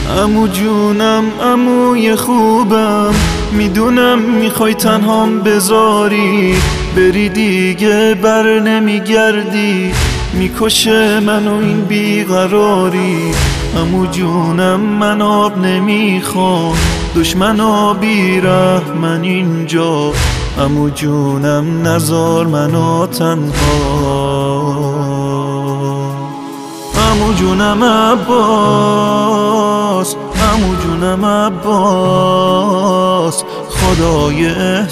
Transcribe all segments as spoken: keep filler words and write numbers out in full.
عمو جونم عموی خوبم، میدونم میخوای تنهام بذاری، بری دیگه بر نمیگردی، میکشه منو این بیقراری. عمو جونم من آب نمیخوام، دشمنا بیرحمن اینجا، عمو جونم نزار منو تنها. عمو جونم عباس، عمو جونم عباس، خدای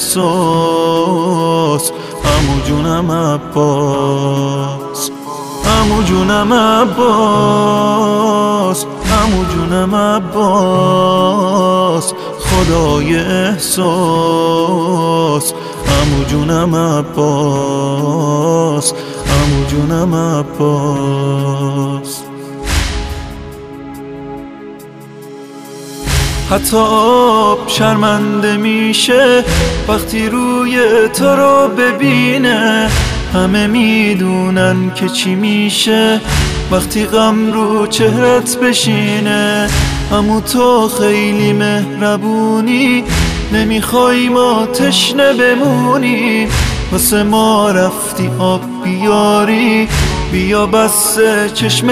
احساس، عمو جونم عباس. عمو جونم عباس، عمو جونم عباس، خدای احساس، عمو جونم عباس، عمو جونم عباس. حتی آب شرمنده میشه وقتی روی تو رو ببینه، همه میدونن که چی میشه وقتی غم رو چهرت بشینه. عمو تو خیلی مهربونی، نمیخوای ما تشنه بمونی، واسه ما رفتی آب بیاری، بیا بس چشم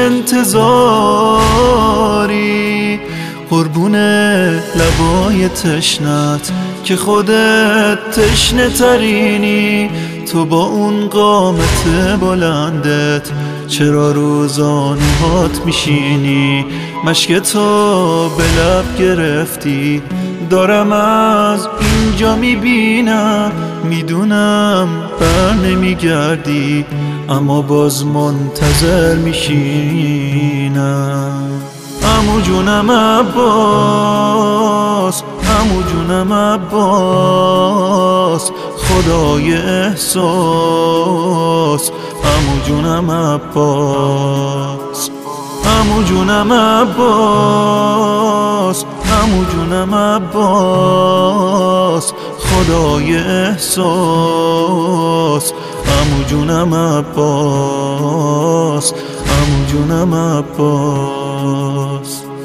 انتظاری. قربونه لبای تشنت که خودت تشنه ترینی، تو با اون قامت بلندت چرا روزانوهات میشینی؟ مشک تو به لب گرفتی، دارم از اینجا میبینم، میدونم بر نمیگردی، اما باز منتظر میشینم. عمو جونم عباس، عمو جونم عباس، خدای احساس، عمو جونم عباس. عمو جونم عباس، عمو جونم عباس، خدای احساس، عمو جونم عباس، عمو جونم عباس.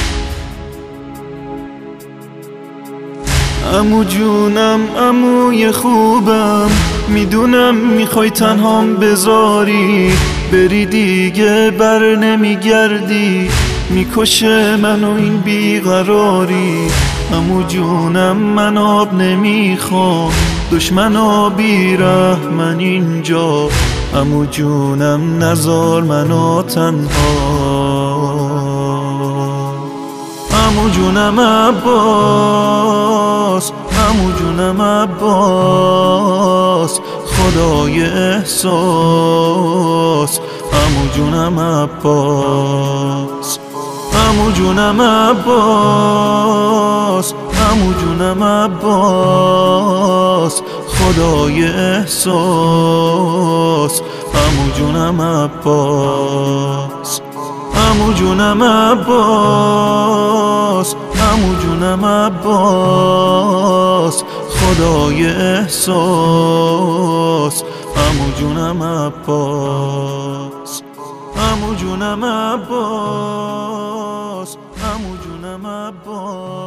عمو جونم عموی خوبم، میدونم میخوای تنهام بذاری، بری دیگه بر نمیگردی، میکشه منو این بیقراری. عمو جونم من آب نمیخوام، دشمنا بیرحمن اینجا، عمو جونم نزار منو تنها. عمو جونم عباس، عمو جونم عباس، خدای احساس، عمو جونم عباس. عمو جونم عباس، عمو جونم عباس، خدای احساس، عمو جونم عباس. عمو جونم عباس، عمو جونم عباس، خدای احساس، عمو جونم عباس. عمو جونم عباس، عمو جونم عباس.